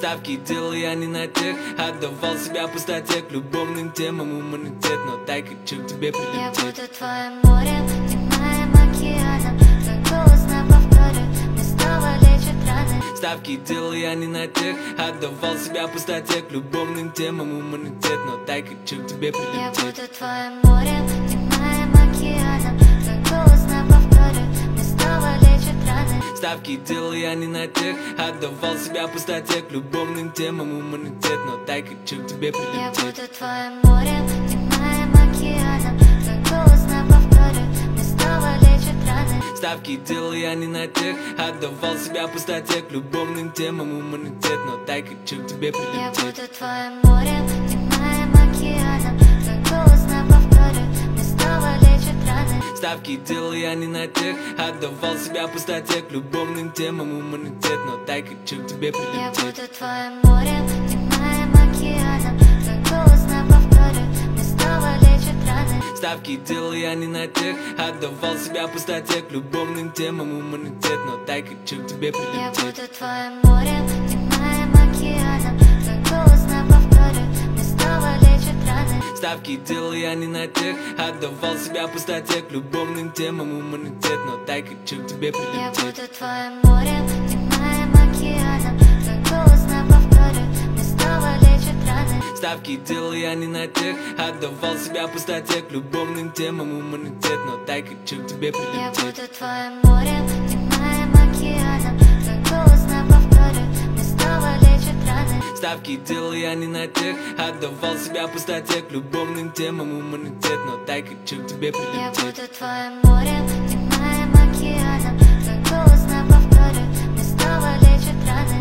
Ставки делал я не на тех, отдавал себя пустоте к любовным темам, иммунитет. Но дай хочу к тебе прилететь. Я буду твоим морем, ты моим океаном. Твой голос на повторе мне снова лечит раны. Ставки делал я не на тех, отдавал себя пустоте к любовным темам, иммунитет. Но дай хочу к тебе прилететь. Я буду твоим морем, ты моим океаном. Твой голос на повторе мне снова лечит раны. Ставки делал я не на тех, отдавал себя пустоте к любовным темам, иммунитет. Но дай хочу к тебе прилететь. Я буду твоим морем, ты моим океаном. Твой голос на повторе мне снова лечит раны. Ставки делал я не на тех, отдавал себя пустоте к любовным темам, иммунитет. Но дай хочу к тебе прилететь. Я буду твоим морем, ты моим океаном. Твой голос на повторе мне снова лечит раны. Ставки делал я не на тех, отдавал себя пустоте к любовным темам, иммунитет. Но дай хочу к тебе прилететь. Я буду твоим морем, ты моим океаном. Твой голос на повторе мне снова лечит раны. Ставки делал я не на тех, отдавал себя пустоте к любовным темам, иммунитет. Но дай хочу к тебе прилететь. Я буду твоим морем, ты моим океаном. Твой голос на повторе мне снова лечит раны. Ставки делал я не на тех, отдавал себя пустоте к любовным темам, иммунитет. Но дай хочу к тебе прилететь. Я буду твоим морем, ты моим океаном. Твой голос на повторе мне снова лечит раны. Ставки делал я не на тех, отдавал себя пустоте к любовным темам, иммунитет. Но дай хочу к тебе прилететь. Я буду твоим морем, ты моим океаном. Твой голос на повторе мне снова лечит раны. Ставки делал я не на тех, отдавал себя пустоте к любовным темам, иммунитет. Но дай хочу к тебе прилететь. Я буду твоим морем.